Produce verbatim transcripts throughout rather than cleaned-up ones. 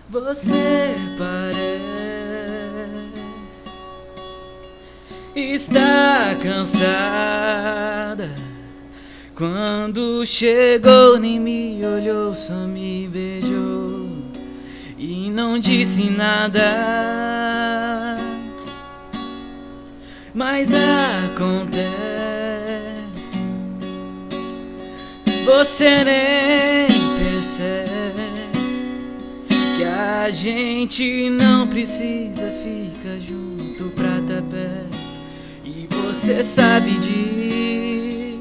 Você parece estar cansada. Quando chegou nem me olhou, só me beijou e não disse nada. Mas acontece, você nem percebe que a gente não precisa ficar junto pra tá perto. E você sabe disso,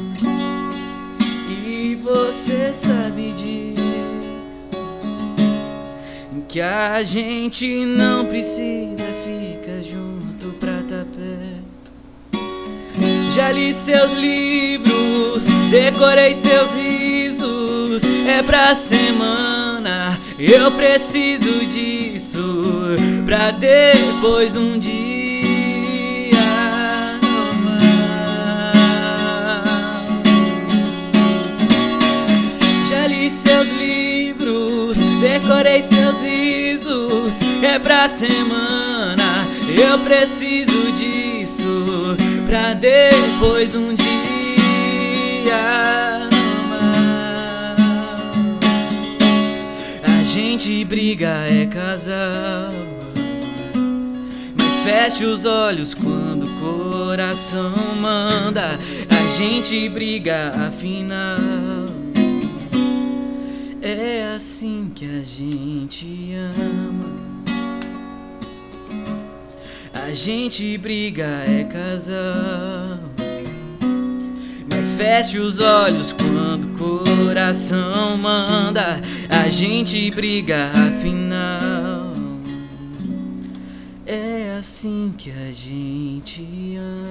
e você sabe disso, que a gente não precisa ficar junto pra tá perto. Já li seus livros, decorei seus risos. É pra semana, eu preciso disso, pra depois de um dia normal. Já li seus livros, decorei seus risos. É pra semana, eu preciso disso, pra depois de um dia normal. A gente briga, é casal, mas fecha os olhos quando o coração manda. A gente briga, afinal é assim que a gente ama. A gente briga, é casal, mas fecha os olhos quando o coração manda. A gente briga, afinal é assim que a gente ama.